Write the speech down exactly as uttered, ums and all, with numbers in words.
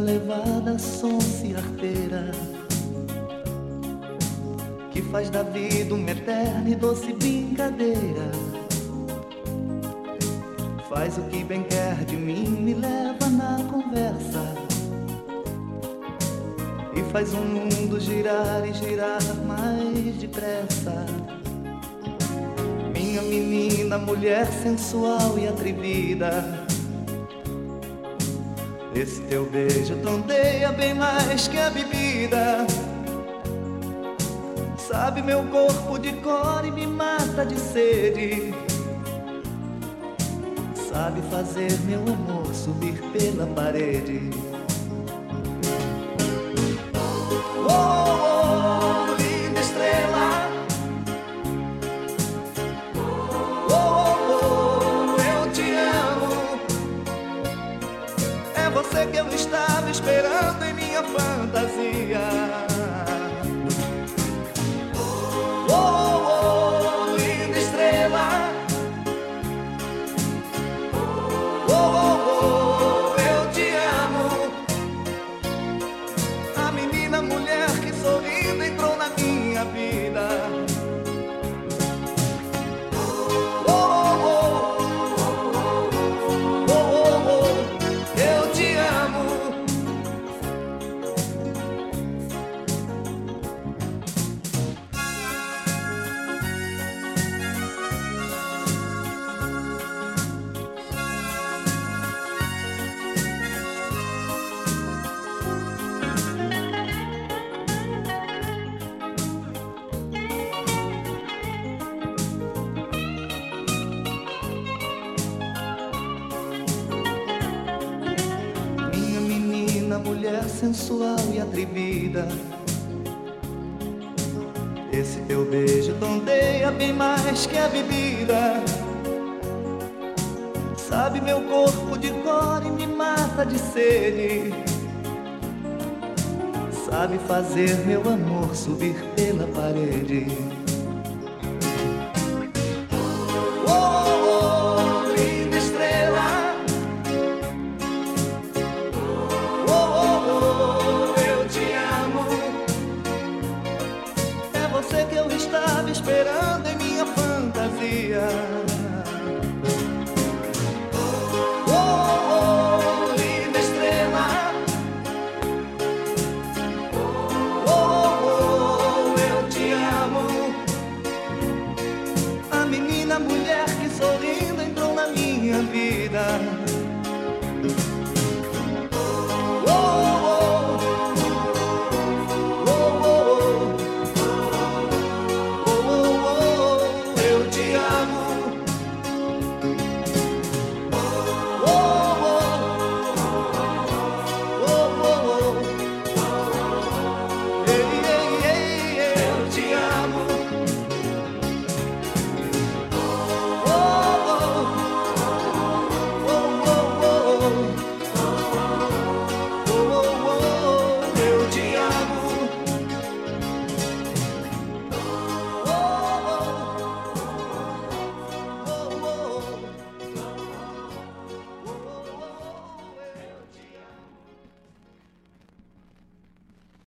levada, sonsa e arteira, que faz da vida uma eterna e doce brincadeira. Faz o que bem quer de mim, me leva na conversa e faz o mundo girar e girar mais depressa. Minha menina, mulher sensual e atrevida, esse teu beijo tonteia bem mais que a bebida. Sabe meu corpo de cor e me mata de sede. Sabe fazer meu amor subir pela parede. Oh, oh, oh, linda estrela. Oh, oh, oh, eu te amo. É você que eu estava esperando em minha fantasia. Oh, oh, oh, linda estrela. Oh, oh, oh, eu te amo. A menina, mulher que sorrindo entrou na minha vida. Oh, oh, oh, oh, oh, oh, eu te amo. Mulher sensual e atrevida, esse teu beijo tonteia bem mais que a bebida. Sabe meu corpo de cor e me mata de sede. Sabe fazer meu amor subir pela parede. Você que eu estava esperando em